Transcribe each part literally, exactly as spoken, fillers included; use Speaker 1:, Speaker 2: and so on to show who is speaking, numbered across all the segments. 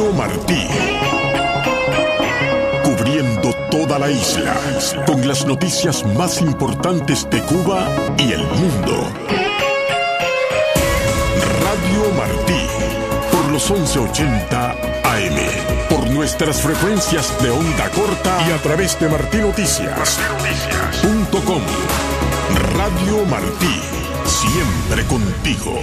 Speaker 1: Radio Martí. Cubriendo toda la isla, con las noticias más importantes de Cuba y el mundo. Radio Martí, por los once ochenta A M, por nuestras frecuencias de onda corta y a través de martí noticias punto com. Radio Martí, siempre contigo.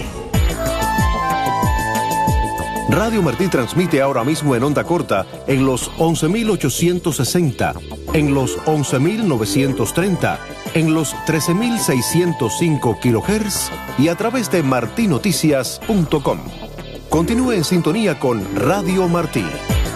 Speaker 2: Radio Martí transmite ahora mismo en onda corta en los once mil ochocientos sesenta, en los once mil novecientos treinta, en los trece mil seiscientos cinco kilohertz y a través de martí noticias punto com. Continúe en sintonía con Radio Martí.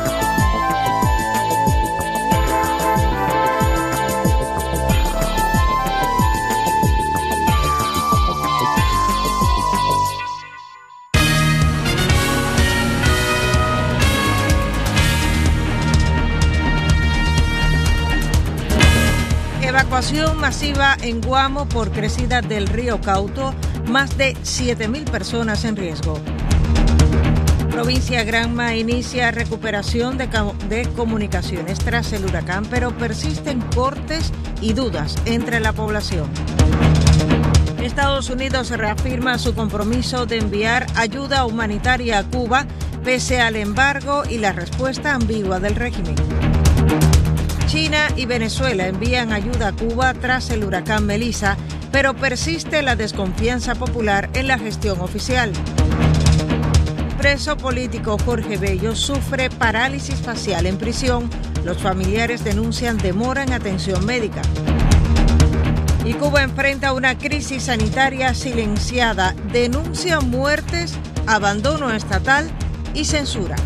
Speaker 3: Evacuación masiva en Guamo por crecida del río Cauto, más de siete mil personas en riesgo. Provincia Granma inicia recuperación de, de comunicaciones tras el huracán, pero persisten cortes y dudas entre la población. Estados Unidos reafirma su compromiso de enviar ayuda humanitaria a Cuba, pese al embargo y la respuesta ambigua del régimen. China y Venezuela envían ayuda a Cuba tras el huracán Melissa, pero persiste la desconfianza popular en la gestión oficial. Preso político Jorge Bello sufre parálisis facial en prisión. Los familiares denuncian demora en atención médica. Y Cuba enfrenta una crisis sanitaria silenciada, denuncia muertes, abandono estatal y censura.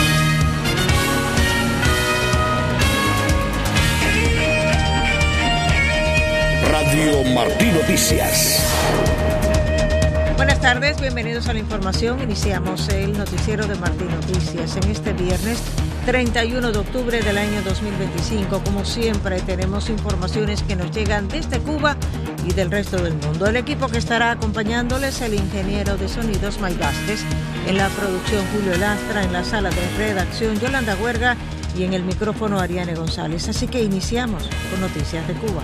Speaker 1: Radio Martí Noticias.
Speaker 3: Buenas tardes, bienvenidos a la información. Iniciamos el noticiero de Martí Noticias en este viernes treinta y uno de octubre del año dos mil veinticinco. Como siempre, tenemos informaciones que nos llegan desde Cuba y del resto del mundo. El equipo que estará acompañándoles, el ingeniero de sonidos May Vázquez, en la producción Julio Lastra, en la sala de redacción Yolanda Huerga y en el micrófono Ariane González. Así que iniciamos con noticias de Cuba.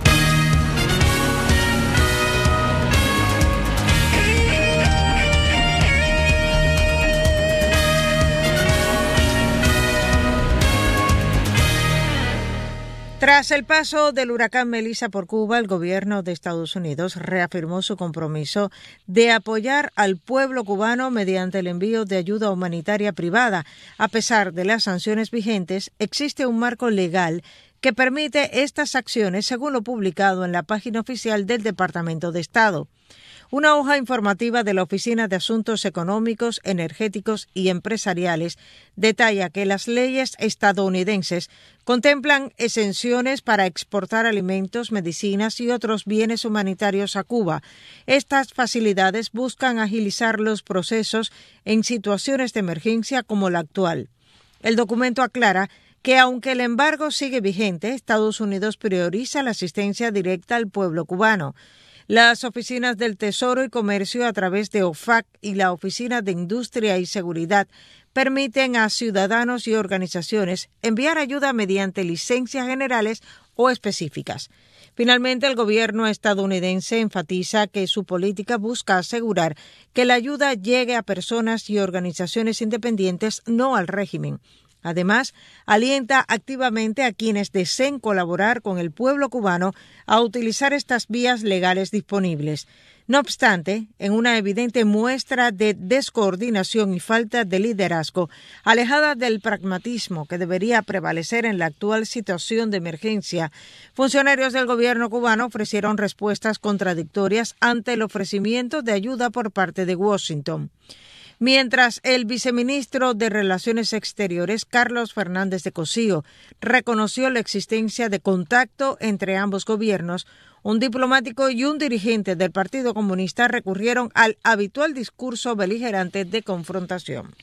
Speaker 3: Tras el paso del huracán Melissa por Cuba, el gobierno de Estados Unidos reafirmó su compromiso de apoyar al pueblo cubano mediante el envío de ayuda humanitaria privada. A pesar de las sanciones vigentes, existe un marco legal que permite estas acciones, según lo publicado en la página oficial del Departamento de Estado. Una hoja informativa de la Oficina de Asuntos Económicos, Energéticos y Empresariales detalla que las leyes estadounidenses contemplan exenciones para exportar alimentos, medicinas y otros bienes humanitarios a Cuba. Estas facilidades buscan agilizar los procesos en situaciones de emergencia como la actual. El documento aclara que aunque el embargo sigue vigente, Estados Unidos prioriza la asistencia directa al pueblo cubano. Las oficinas del Tesoro y Comercio a través de O F A C y la Oficina de Industria y Seguridad permiten a ciudadanos y organizaciones enviar ayuda mediante licencias generales o específicas. Finalmente, el gobierno estadounidense enfatiza que su política busca asegurar que la ayuda llegue a personas y organizaciones independientes, no al régimen. Además, alienta activamente a quienes deseen colaborar con el pueblo cubano a utilizar estas vías legales disponibles. No obstante, en una evidente muestra de descoordinación y falta de liderazgo, alejada del pragmatismo que debería prevalecer en la actual situación de emergencia, funcionarios del gobierno cubano ofrecieron respuestas contradictorias ante el ofrecimiento de ayuda por parte de Washington. Mientras el viceministro de Relaciones Exteriores, Carlos Fernández de Cosío, reconoció la existencia de contacto entre ambos gobiernos, un diplomático y un dirigente del Partido Comunista recurrieron al habitual discurso beligerante de confrontación.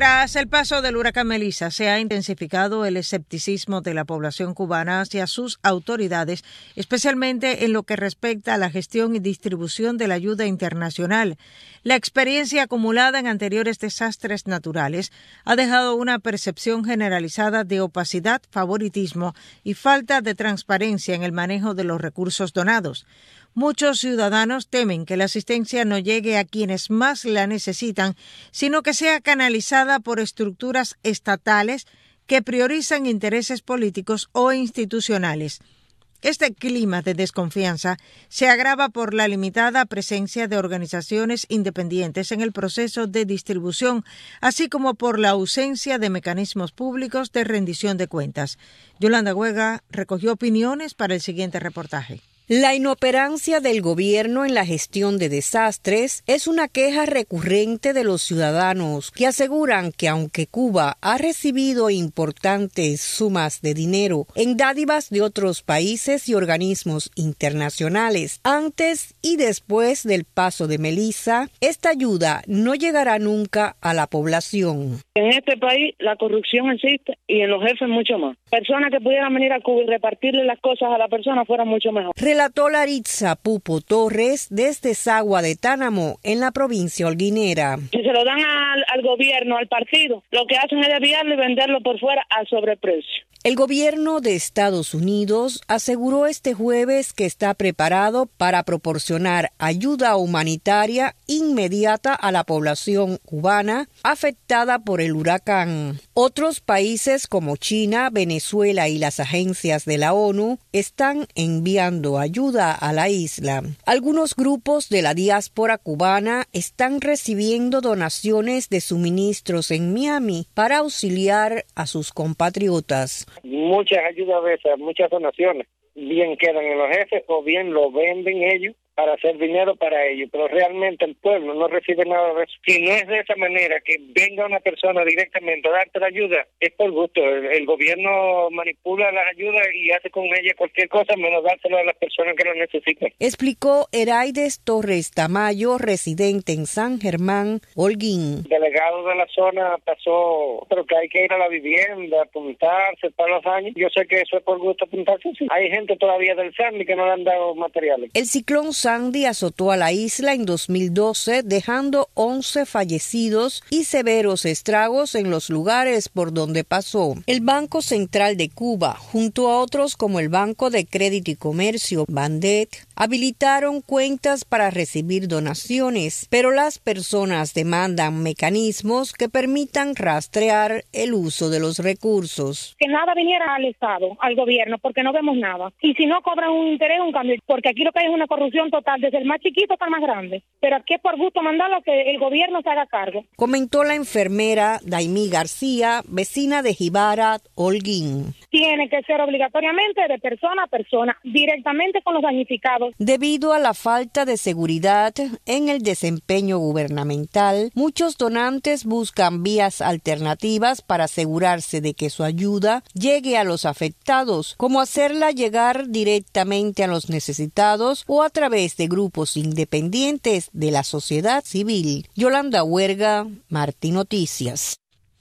Speaker 3: Tras el paso del huracán Melissa, se ha intensificado el escepticismo de la población cubana hacia sus autoridades, especialmente en lo que respecta a la gestión y distribución de la ayuda internacional. La experiencia acumulada en anteriores desastres naturales ha dejado una percepción generalizada de opacidad, favoritismo y falta de transparencia en el manejo de los recursos donados. Muchos ciudadanos temen que la asistencia no llegue a quienes más la necesitan, sino que sea canalizada por estructuras estatales que priorizan intereses políticos o institucionales. Este clima de desconfianza se agrava por la limitada presencia de organizaciones independientes en el proceso de distribución, así como por la ausencia de mecanismos públicos de rendición de cuentas. Yolanda Huega recogió opiniones para el siguiente reportaje.
Speaker 4: La inoperancia del gobierno en la gestión de desastres es una queja recurrente de los ciudadanos que aseguran que aunque Cuba ha recibido importantes sumas de dinero en dádivas de otros países y organismos internacionales antes y después del paso de Melissa, esta ayuda no llegará nunca a la población.
Speaker 5: En este país la corrupción existe y en los jefes mucho más. Personas que pudieran venir a Cuba y repartirle las cosas a la persona fuera mucho mejor.
Speaker 4: Relató Laritza Pupo Torres desde Sagua de Tánamo, en la provincia holguinera.
Speaker 5: Si se lo dan al, al gobierno, al partido, lo que hacen es desviarlo y venderlo por fuera a sobreprecio.
Speaker 4: El gobierno de Estados Unidos aseguró este jueves que está preparado para proporcionar ayuda humanitaria inmediata a la población cubana afectada por el huracán. Otros países como China, Venezuela y las agencias de la ONU están enviando ayuda a la isla. Algunos grupos de la diáspora cubana están recibiendo donaciones de suministros en Miami para auxiliar a sus compatriotas.
Speaker 6: Muchas ayudas de esas, muchas donaciones, bien quedan en los jefes o bien lo venden ellos para hacer dinero para ellos, pero realmente el pueblo no recibe nada de eso. Si no es de esa manera, que venga una persona directamente a darte la ayuda, es por gusto. El, el gobierno manipula las ayudas y hace con ellas cualquier cosa menos dárselo a las personas que lo necesitan.
Speaker 4: Explicó Heraides Torres Tamayo, residente en San Germán, Holguín.
Speaker 6: El delegado de la zona pasó, pero que hay que ir a la vivienda, apuntarse para los años. Yo sé que eso es por gusto apuntarse, sí. Hay gente todavía del Sandy que no le han dado materiales.
Speaker 4: El ciclón Sandy azotó a la isla en dos mil doce, dejando once fallecidos y severos estragos en los lugares por donde pasó. El Banco Central de Cuba, junto a otros como el Banco de Crédito y Comercio, Bandet, habilitaron cuentas para recibir donaciones, pero las personas demandan mecanismos que permitan rastrear el uso de los recursos.
Speaker 7: Que nada viniera al Estado, al gobierno, porque no vemos nada. Y si no cobran un interés, un cambio, porque aquí lo que hay es una corrupción total, desde el más chiquito hasta el más grande. Pero aquí es por gusto mandarlo que el gobierno se haga cargo.
Speaker 4: Comentó la enfermera Daimí García, vecina de Jibara, Holguín.
Speaker 7: Tiene que ser obligatoriamente de persona a persona, directamente con los damnificados.
Speaker 4: Debido a la falta de seguridad en el desempeño gubernamental, muchos donantes buscan vías alternativas para asegurarse de que su ayuda llegue a los afectados, como hacerla llegar directamente a los necesitados o a través de grupos independientes de la sociedad civil. Yolanda Huerga, Martí Noticias.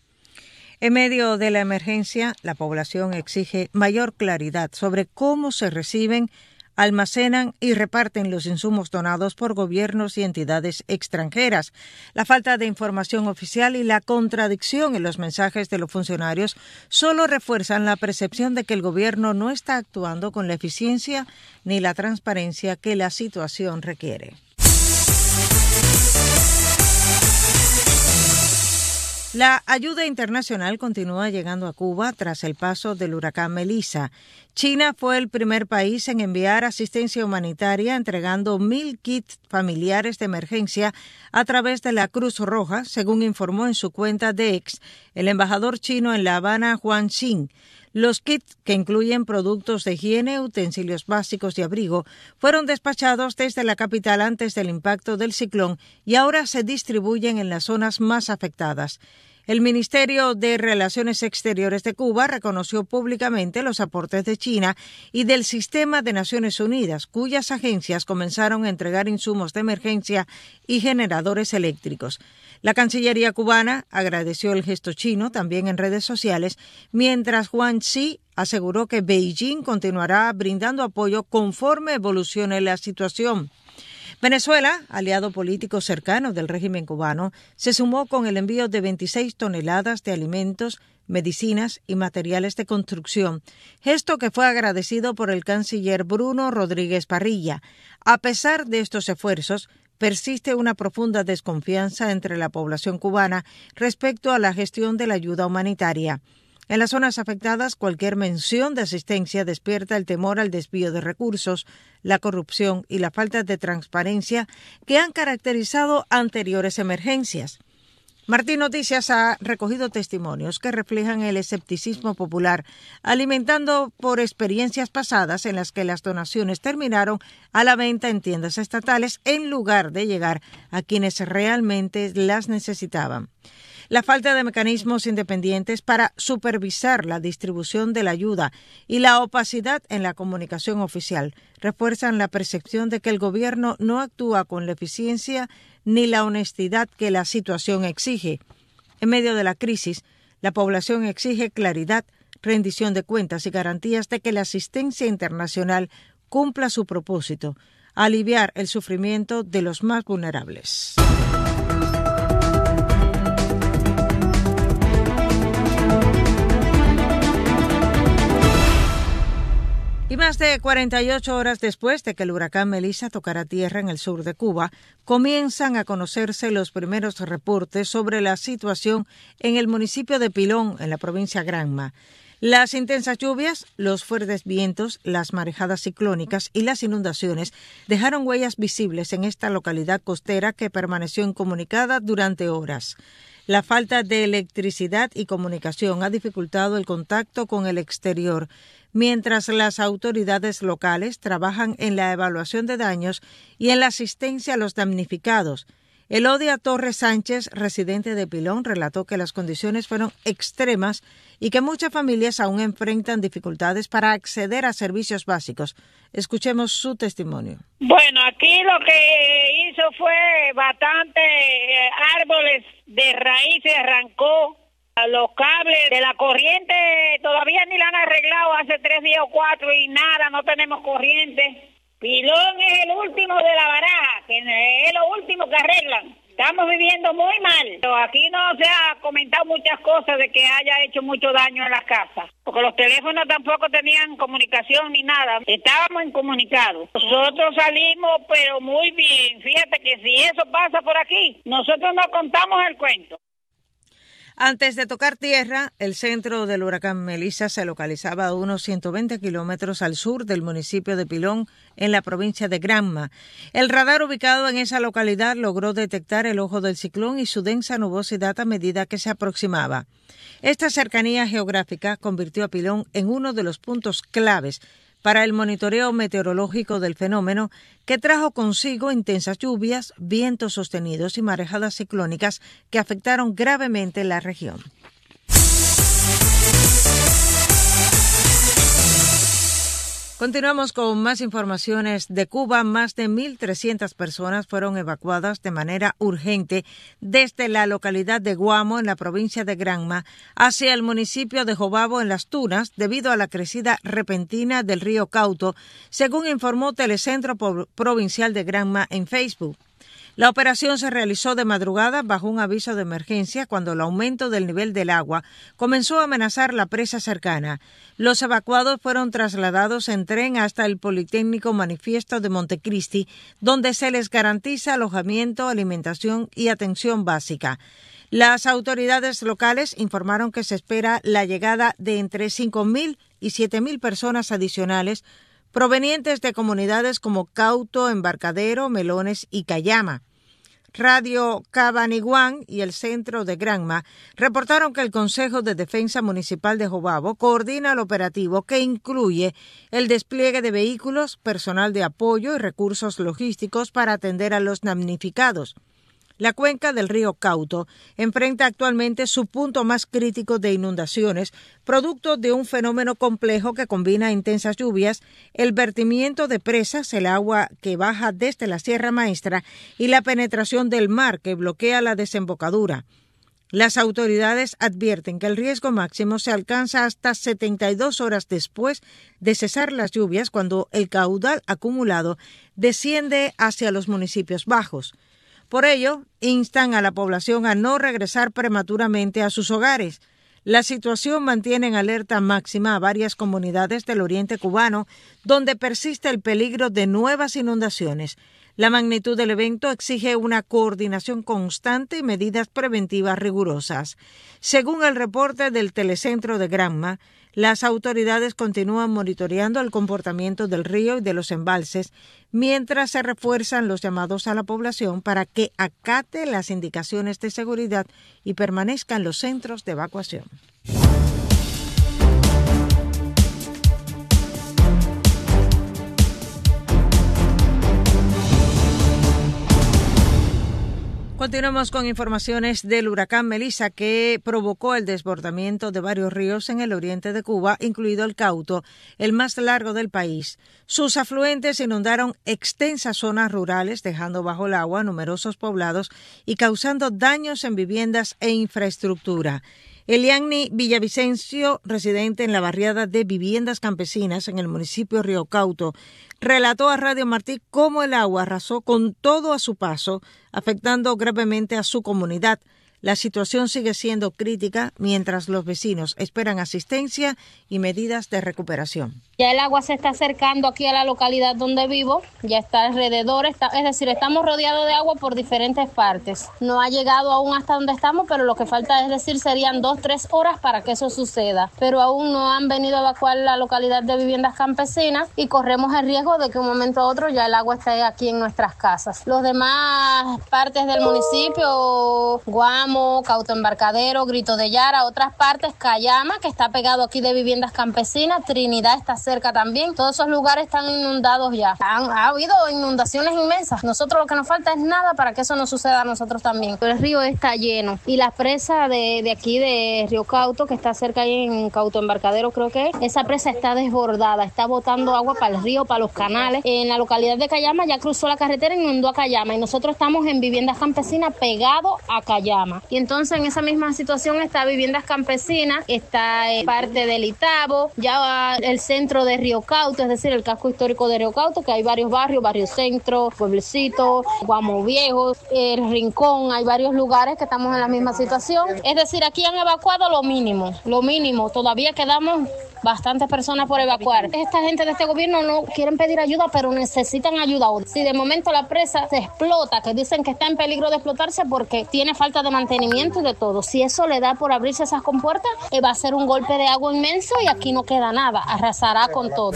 Speaker 3: En medio de la emergencia, la población exige mayor claridad sobre cómo se reciben, almacenan y reparten los insumos donados por gobiernos y entidades extranjeras. La falta de información oficial y la contradicción en los mensajes de los funcionarios solo refuerzan la percepción de que el gobierno no está actuando con la eficiencia ni la transparencia que la situación requiere. La ayuda internacional continúa llegando a Cuba tras el paso del huracán Melissa. China fue el primer país en enviar asistencia humanitaria, entregando mil kits familiares de emergencia a través de la Cruz Roja, según informó en su cuenta de X el embajador chino en La Habana, Juan Xin. Los kits, que incluyen productos de higiene, utensilios básicos y abrigo, fueron despachados desde la capital antes del impacto del ciclón y ahora se distribuyen en las zonas más afectadas. El Ministerio de Relaciones Exteriores de Cuba reconoció públicamente los aportes de China y del Sistema de Naciones Unidas, cuyas agencias comenzaron a entregar insumos de emergencia y generadores eléctricos. La Cancillería cubana agradeció el gesto chino también en redes sociales, mientras Wang Yi aseguró que Beijing continuará brindando apoyo conforme evolucione la situación. Venezuela, aliado político cercano del régimen cubano, se sumó con el envío de veintiséis toneladas de alimentos, medicinas y materiales de construcción, gesto que fue agradecido por el canciller Bruno Rodríguez Parrilla. A pesar de estos esfuerzos, persiste una profunda desconfianza entre la población cubana respecto a la gestión de la ayuda humanitaria. En las zonas afectadas, cualquier mención de asistencia despierta el temor al desvío de recursos, la corrupción y la falta de transparencia que han caracterizado anteriores emergencias. Martín Noticias ha recogido testimonios que reflejan el escepticismo popular, alimentando por experiencias pasadas en las que las donaciones terminaron a la venta en tiendas estatales en lugar de llegar a quienes realmente las necesitaban. La falta de mecanismos independientes para supervisar la distribución de la ayuda y la opacidad en la comunicación oficial refuerzan la percepción de que el gobierno no actúa con la eficiencia ni la honestidad que la situación exige. En medio de la crisis, la población exige claridad, rendición de cuentas y garantías de que la asistencia internacional cumpla su propósito, aliviar el sufrimiento de los más vulnerables. Y más de cuarenta y ocho horas después de que el huracán Melissa tocara tierra en el sur de Cuba, comienzan a conocerse los primeros reportes sobre la situación en el municipio de Pilón, en la provincia Granma. Las intensas lluvias, los fuertes vientos, las marejadas ciclónicas y las inundaciones dejaron huellas visibles en esta localidad costera que permaneció incomunicada durante horas. La falta de electricidad y comunicación ha dificultado el contacto con el exterior, mientras las autoridades locales trabajan en la evaluación de daños y en la asistencia a los damnificados. Elodia Torres Sánchez, residente de Pilón, relató que las condiciones fueron extremas y que muchas familias aún enfrentan dificultades para acceder a servicios básicos. Escuchemos su testimonio.
Speaker 8: Bueno, aquí lo que hizo fue bastante eh, árboles de raíces, arrancó los cables de la corriente, todavía ni la han arreglado hace tres días o cuatro y nada, no tenemos corriente. Pilón es el último de la baraja, que es lo último que arreglan. Estamos viviendo muy mal. Pero aquí no se ha comentado muchas cosas de que haya hecho mucho daño en las casas, porque los teléfonos tampoco tenían comunicación ni nada. Estábamos incomunicados. Nosotros salimos, pero muy bien. Fíjate que si eso pasa por aquí, nosotros no contamos el cuento.
Speaker 3: Antes de tocar tierra, el centro del huracán Melissa se localizaba a unos ciento veinte kilómetros al sur del municipio de Pilón, en la provincia de Granma. El radar ubicado en esa localidad logró detectar el ojo del ciclón y su densa nubosidad a medida que se aproximaba. Esta cercanía geográfica convirtió a Pilón en uno de los puntos claves para el monitoreo meteorológico del fenómeno, que trajo consigo intensas lluvias, vientos sostenidos y marejadas ciclónicas que afectaron gravemente la región. Continuamos con más informaciones de Cuba. Más de mil trescientas personas fueron evacuadas de manera urgente desde la localidad de Guamo, en la provincia de Granma, hacia el municipio de Jobabo, en Las Tunas, debido a la crecida repentina del río Cauto, según informó Telecentro Provincial de Granma en Facebook. La operación se realizó de madrugada bajo un aviso de emergencia cuando el aumento del nivel del agua comenzó a amenazar la presa cercana. Los evacuados fueron trasladados en tren hasta el Politécnico Manifiesto de Montecristi, donde se les garantiza alojamiento, alimentación y atención básica. Las autoridades locales informaron que se espera la llegada de entre cinco mil y siete mil personas adicionales provenientes de comunidades como Cauto, Embarcadero, Melones y Cayama. Radio Cabaniguán y el Centro de Granma reportaron que el Consejo de Defensa Municipal de Jobabo coordina el operativo, que incluye el despliegue de vehículos, personal de apoyo y recursos logísticos para atender a los damnificados. La cuenca del río Cauto enfrenta actualmente su punto más crítico de inundaciones, producto de un fenómeno complejo que combina intensas lluvias, el vertimiento de presas, el agua que baja desde la Sierra Maestra y la penetración del mar que bloquea la desembocadura. Las autoridades advierten que el riesgo máximo se alcanza hasta setenta y dos horas después de cesar las lluvias, cuando el caudal acumulado desciende hacia los municipios bajos. Por ello, instan a la población a no regresar prematuramente a sus hogares. La situación mantiene en alerta máxima a varias comunidades del oriente cubano, donde persiste el peligro de nuevas inundaciones. La magnitud del evento exige una coordinación constante y medidas preventivas rigurosas. Según el reporte del Telecentro de Granma, las autoridades continúan monitoreando el comportamiento del río y de los embalses, mientras se refuerzan los llamados a la población para que acate las indicaciones de seguridad y permanezca en los centros de evacuación. Continuamos con informaciones del huracán Melissa, que provocó el desbordamiento de varios ríos en el oriente de Cuba, incluido el Cauto, el más largo del país. Sus afluentes inundaron extensas zonas rurales, dejando bajo el agua numerosos poblados y causando daños en viviendas e infraestructura. Eliani Villavicencio, residente en la barriada de viviendas campesinas en el municipio Río Cauto, relató a Radio Martí cómo el agua arrasó con todo a su paso, afectando gravemente a su comunidad. La situación sigue siendo crítica mientras los vecinos esperan asistencia y medidas de recuperación.
Speaker 9: Ya el agua se está acercando aquí a la localidad donde vivo, ya está alrededor, está, es decir, estamos rodeados de agua por diferentes partes. No ha llegado aún hasta donde estamos, pero lo que falta, es decir, serían dos, tres horas para que eso suceda. Pero aún no han venido a evacuar la localidad de viviendas campesinas y corremos el riesgo de que un momento a otro ya el agua esté aquí en nuestras casas. Los demás partes del municipio, Guamo, Cauto Embarcadero, Grito de Yara, otras partes, Cayama, que está pegado aquí de viviendas campesinas, Trinidad está cerca también. Todos esos lugares están inundados ya. Han, ha habido inundaciones inmensas. Nosotros lo que nos falta es nada para que eso no suceda a nosotros también. El río está lleno y la presa de, de aquí de Río Cauto, que está cerca ahí en Cauto Embarcadero, creo que es, esa presa está desbordada, está botando agua para el río, para los canales. En la localidad de Cayama ya cruzó la carretera y inundó a Cayama, y nosotros estamos en viviendas campesinas pegados a Cayama. Y entonces en esa misma situación está viviendas campesinas, está eh, parte del Itabo, ya el centro de Río Cauto, es decir, el casco histórico de Río Cauto, que hay varios barrios, Barrio Centro, Pueblecito, Guamo Viejo, El Rincón, hay varios lugares que estamos en la misma situación. Es decir, aquí han evacuado lo mínimo, lo mínimo, todavía quedamos bastantes personas por evacuar. Esta gente de este gobierno no quieren pedir ayuda, pero necesitan ayuda. Si de momento la presa se explota, que dicen que está en peligro de explotarse porque tiene falta de mantenimiento y de todo, si eso le da por abrirse esas compuertas, eh, va a ser un golpe de agua inmenso y aquí no queda nada, arrasará con todo.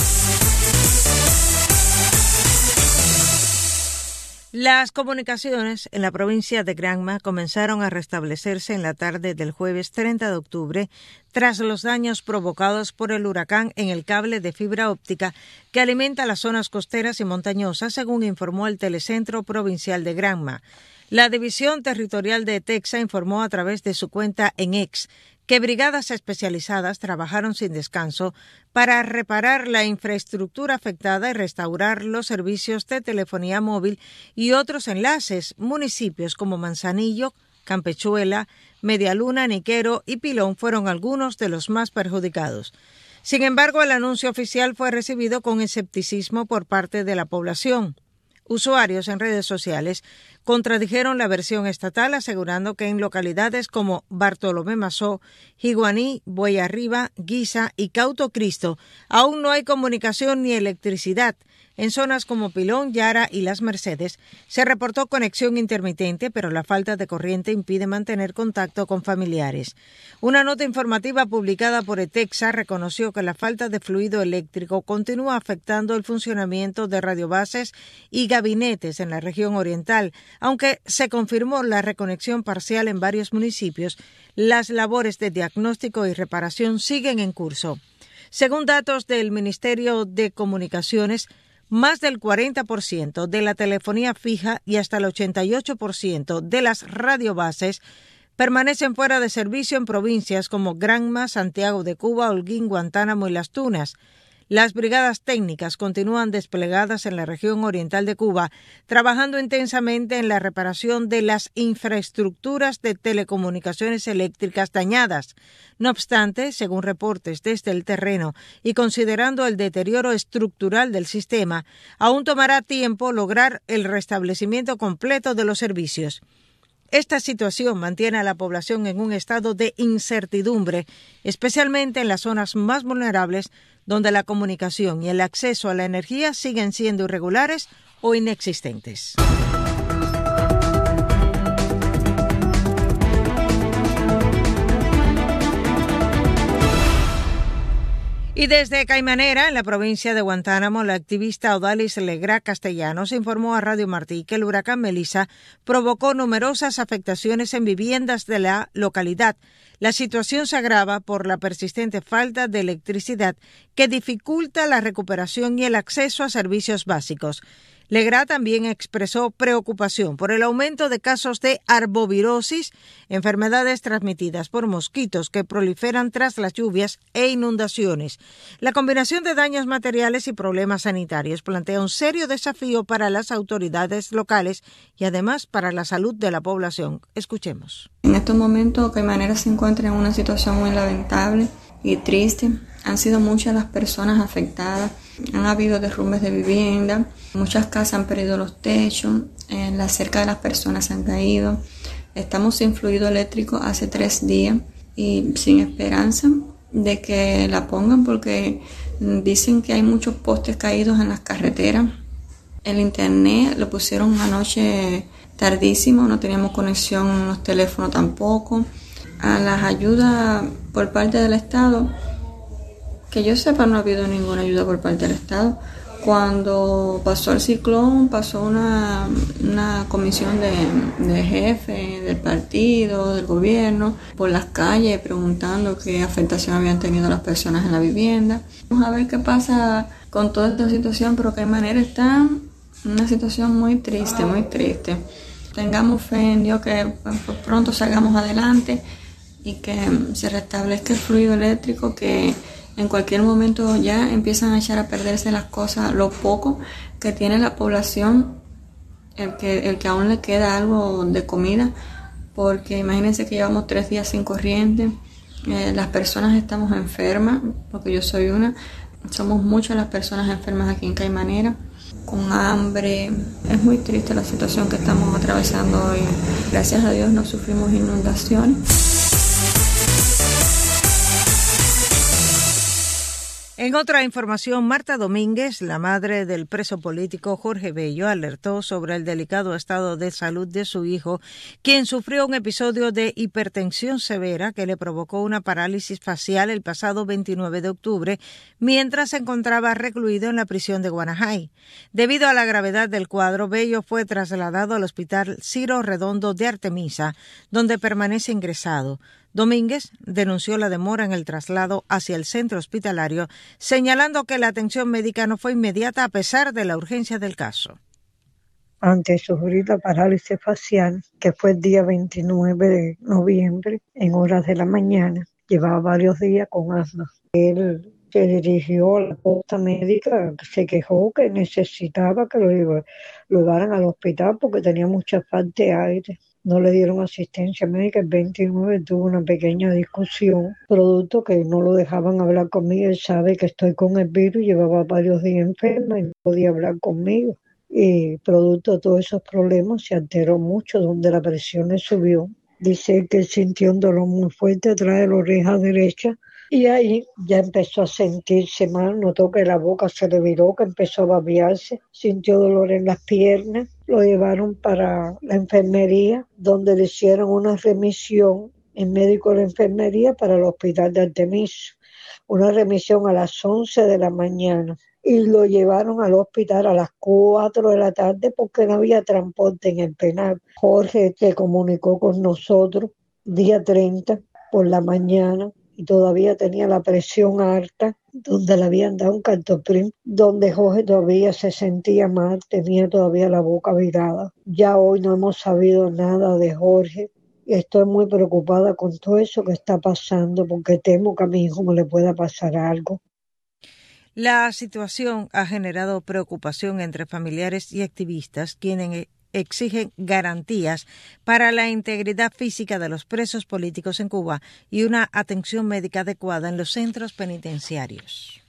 Speaker 3: Las comunicaciones en la provincia de Granma comenzaron a restablecerse en la tarde del jueves treinta de octubre tras los daños provocados por el huracán en el cable de fibra óptica que alimenta las zonas costeras y montañosas, según informó el Telecentro Provincial de Granma. La División Territorial de ETEXA informó a través de su cuenta en X que brigadas especializadas trabajaron sin descanso para reparar la infraestructura afectada y restaurar los servicios de telefonía móvil y otros enlaces. Municipios como Manzanillo, Campechuela, Medialuna, Niquero y Pilón fueron algunos de los más perjudicados. Sin embargo, el anuncio oficial fue recibido con escepticismo por parte de la población. Usuarios en redes sociales contradijeron la versión estatal, asegurando que en localidades como Bartolomé Mazó, Jiguaní, Buey Arriba, Guisa y Cauto Cristo aún no hay comunicación ni electricidad. En zonas como Pilón, Yara y Las Mercedes se reportó conexión intermitente, pero la falta de corriente impide mantener contacto con familiares. Una nota informativa publicada por ETEXA reconoció que la falta de fluido eléctrico continúa afectando el funcionamiento de radiobases y gabinetes en la región oriental. Aunque se confirmó la reconexión parcial en varios municipios, las labores de diagnóstico y reparación siguen en curso. Según datos del Ministerio de Comunicaciones, más del cuarenta por ciento de la telefonía fija y hasta el ochenta y ocho por ciento de las radiobases permanecen fuera de servicio en provincias como Granma, Santiago de Cuba, Holguín, Guantánamo y Las Tunas. Las brigadas técnicas continúan desplegadas en la región oriental de Cuba, trabajando intensamente en la reparación de las infraestructuras de telecomunicaciones eléctricas dañadas. No obstante, según reportes desde el terreno y considerando el deterioro estructural del sistema, aún tomará tiempo lograr el restablecimiento completo de los servicios. Esta situación mantiene a la población en un estado de incertidumbre, especialmente en las zonas más vulnerables, donde la comunicación y el acceso a la energía siguen siendo irregulares o inexistentes. Y desde Caimanera, en la provincia de Guantánamo, la activista Odalis Legrá Castellanos informó a Radio Martí que el huracán Melissa provocó numerosas afectaciones en viviendas de la localidad. La situación se agrava por la persistente falta de electricidad que dificulta la recuperación y el acceso a servicios básicos. Legrá también expresó preocupación por el aumento de casos de arbovirosis, enfermedades transmitidas por mosquitos que proliferan tras las lluvias e inundaciones. La combinación de daños materiales y problemas sanitarios plantea un serio desafío para las autoridades locales y además para la salud de la población. Escuchemos.
Speaker 10: En estos momentos, Caimanera se encuentra en una situación muy lamentable y triste. Han sido muchas las personas afectadas, han habido derrumbes de vivienda, muchas casas han perdido los techos, eh, la cerca de las personas se han caído. Estamos sin fluido eléctrico hace tres días y sin esperanza de que la pongan porque dicen que hay muchos postes caídos en las carreteras. El internet lo pusieron anoche tardísimo, no teníamos conexión en los teléfonos tampoco. A las ayudas por parte del Estado, que yo sepa, no ha habido ninguna ayuda por parte del Estado. Cuando pasó el ciclón, pasó una, una comisión de, de jefes del partido, del gobierno, por las calles preguntando qué afectación habían tenido las personas en la vivienda. Vamos a ver qué pasa con toda esta situación, pero Caimanera está en una situación muy triste, muy triste. Tengamos fe en Dios que pronto salgamos adelante y que se restablezca el fluido eléctrico, que en cualquier momento ya empiezan a echar a perderse las cosas, lo poco que tiene la población, el que, el que aún le queda algo de comida, porque imagínense que llevamos tres días sin corriente, eh, las personas estamos enfermas, porque yo soy una, somos muchas las personas enfermas aquí en Caimanera, con hambre. Es muy triste la situación que estamos atravesando hoy. Gracias a Dios no sufrimos inundaciones.
Speaker 3: En otra información, Marta Domínguez, la madre del preso político Jorge Bello, alertó sobre el delicado estado de salud de su hijo, quien sufrió un episodio de hipertensión severa que le provocó una parálisis facial el pasado veintinueve de octubre, mientras se encontraba recluido en la prisión de Guanajay. Debido a la gravedad del cuadro, Bello fue trasladado al Hospital Ciro Redondo de Artemisa, donde permanece ingresado. Domínguez denunció la demora en el traslado hacia el centro hospitalario, señalando que la atención médica no fue inmediata a pesar de la urgencia del caso.
Speaker 11: Ante sufrir la parálisis facial, que fue el día veintinueve de noviembre, en horas de la mañana, llevaba varios días con asma. Él se dirigió a la posta médica, se quejó que necesitaba que lo, lo llevaran al hospital porque tenía mucha falta de aire. No le dieron asistencia médica. El veintinueve tuvo una pequeña discusión, producto que no lo dejaban hablar conmigo. Él sabe que estoy con el virus, llevaba varios días enferma y no podía hablar conmigo. Y producto de todos esos problemas se alteró mucho, donde la presión le subió. Dice que sintió un dolor muy fuerte atrás de la oreja derecha y ahí ya empezó a sentirse mal, notó que la boca se le viró, que empezó a babearse, sintió dolor en las piernas. Lo llevaron para la enfermería, donde le hicieron una remisión en médico de la enfermería para el hospital de Artemisa, una remisión a las once de la mañana. Y lo llevaron al hospital a las cuatro de la tarde porque no había transporte en el penal. Jorge se comunicó con nosotros día treinta por la mañana y todavía tenía la presión alta donde le habían dado un Captopril, donde Jorge todavía se sentía mal, tenía todavía la boca virada. Ya hoy no hemos sabido nada de Jorge y estoy muy preocupada con todo eso que está pasando porque temo que a mi hijo me le pueda pasar algo.
Speaker 3: La situación ha generado preocupación entre familiares y activistas, quienes exigen garantías para la integridad física de los presos políticos en Cuba y una atención médica adecuada en los centros penitenciarios.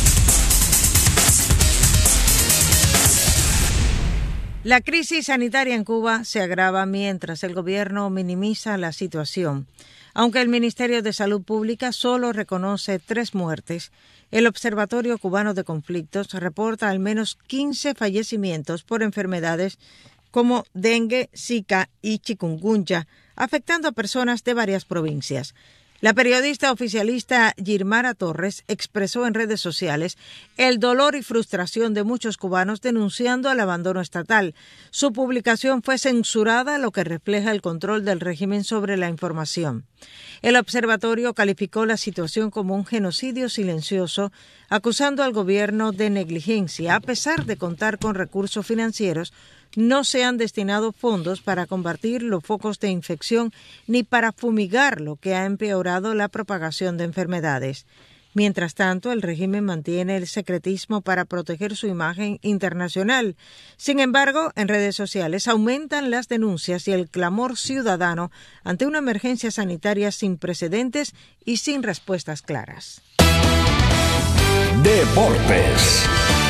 Speaker 3: La crisis sanitaria en Cuba se agrava mientras el gobierno minimiza la situación. Aunque el Ministerio de Salud Pública solo reconoce tres muertes, el Observatorio Cubano de Conflictos reporta al menos quince fallecimientos por enfermedades como dengue, zika y chikungunya, afectando a personas de varias provincias. La periodista oficialista Girmara Torres expresó en redes sociales el dolor y frustración de muchos cubanos denunciando el abandono estatal. Su publicación fue censurada, lo que refleja el control del régimen sobre la información. El observatorio calificó la situación como un genocidio silencioso, acusando al gobierno de negligencia. A pesar de contar con recursos financieros, no se han destinado fondos para combatir los focos de infección ni para fumigar, lo que ha empeorado la propagación de enfermedades. Mientras tanto, el régimen mantiene el secretismo para proteger su imagen internacional. Sin embargo, en redes sociales aumentan las denuncias y el clamor ciudadano ante una emergencia sanitaria sin precedentes y sin respuestas claras.
Speaker 12: Deportes.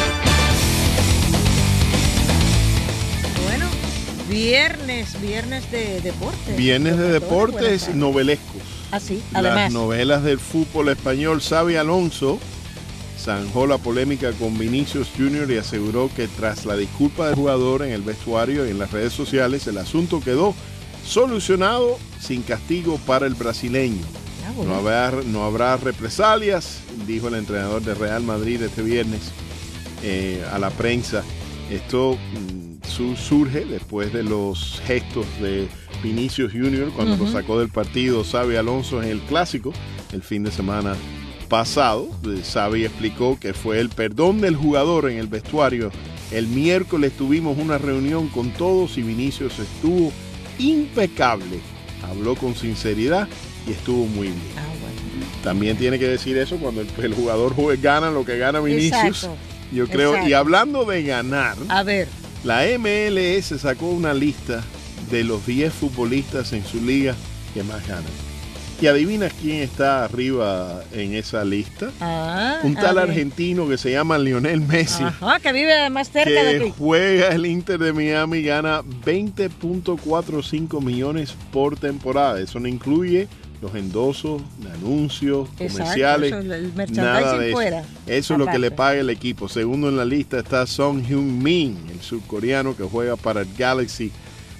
Speaker 3: Viernes, viernes de deportes.
Speaker 13: Viernes de deportes novelescos.
Speaker 3: Así, además.
Speaker 13: Las novelas del fútbol español. Xabi Alonso zanjó la polémica con Vinicius junior y aseguró que tras la disculpa del jugador en el vestuario y en las redes sociales, el asunto quedó solucionado sin castigo para el brasileño. Ah, bueno. no, habrá, no habrá represalias, dijo el entrenador de Real Madrid este viernes eh, a la prensa. Esto Su, surge después de los gestos de Vinicius junior cuando uh-huh. lo sacó del partido Xabi Alonso en el Clásico el fin de semana pasado. Xabi explicó que fue el perdón del jugador en el vestuario. El miércoles tuvimos una reunión con todos y Vinicius estuvo impecable. Habló con sinceridad y estuvo muy bien. Ah, bueno. También tiene que decir eso cuando el, el jugador gana lo que gana Vinicius. Exacto. Yo creo. Exacto. Y hablando de ganar,
Speaker 3: a ver.
Speaker 13: La M L S sacó una lista de los diez futbolistas en su liga que más ganan. ¿Y adivinas quién está arriba en esa lista? Ah, un tal argentino que se llama Lionel Messi.
Speaker 3: Ajá, que vive más cerca
Speaker 13: que
Speaker 3: de aquí.
Speaker 13: Juega el Inter de Miami y gana veinte punto cuarenta y cinco millones por temporada. Eso no incluye los endosos, anuncios, comerciales,
Speaker 3: exacto, eso, el
Speaker 13: nada de eso.
Speaker 3: Fuera,
Speaker 13: eso es lo que le paga el equipo. Segundo en la lista está Son Heung-min, el surcoreano que juega para el Galaxy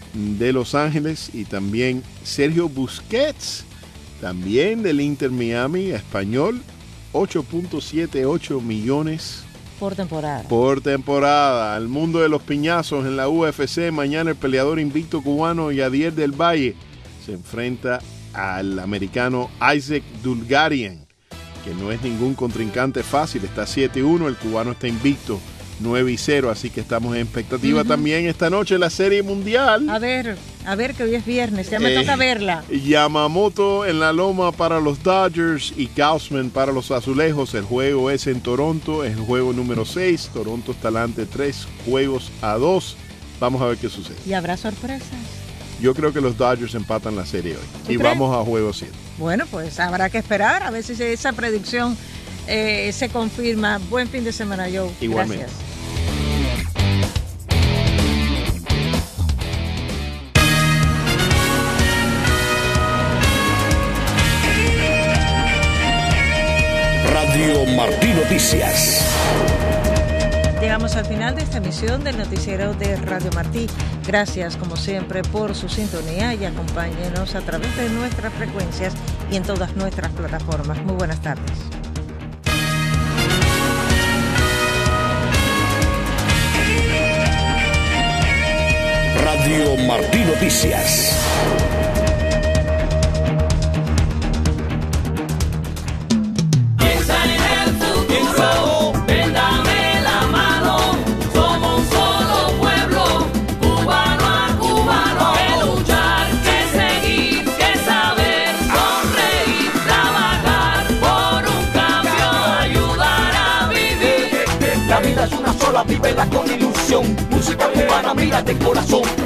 Speaker 13: de Los Ángeles, y también Sergio Busquets, también del Inter Miami, español, ocho punto setenta y ocho millones
Speaker 3: por temporada.
Speaker 13: Por temporada. Al mundo de los piñazos en la U F C, mañana el peleador invicto cubano Yadier del Valle se enfrenta al americano Isaac Dulgarian, que no es ningún contrincante fácil, está siete y uno, el cubano está invicto nueve y cero, así que estamos en expectativa uh-huh. también esta noche la Serie Mundial.
Speaker 3: A ver, a ver que hoy es viernes, ya me eh, toca verla.
Speaker 13: Yamamoto en la loma para los Dodgers y Gausman para los Azulejos. El juego es en Toronto, es el juego número seis, Toronto está delante tres juegos a dos. Vamos a ver qué sucede.
Speaker 3: ¿Y habrá sorpresas?
Speaker 13: Yo creo que los Dodgers empatan la serie hoy y crees? Vamos a juego siete.
Speaker 3: Bueno, pues habrá que esperar a ver si esa predicción eh, se confirma. Buen fin de semana, Joe.
Speaker 13: Igualmente.
Speaker 3: Gracias.
Speaker 12: Radio Martí Noticias.
Speaker 3: Llegamos al final de esta emisión del noticiero de Radio Martí. Gracias, como siempre, por su sintonía y acompáñenos a través de nuestras frecuencias y en todas nuestras plataformas. Muy buenas tardes.
Speaker 12: Radio Martí Noticias. Piensa en el futuro.
Speaker 14: tradición. Música cubana, mira de corazón.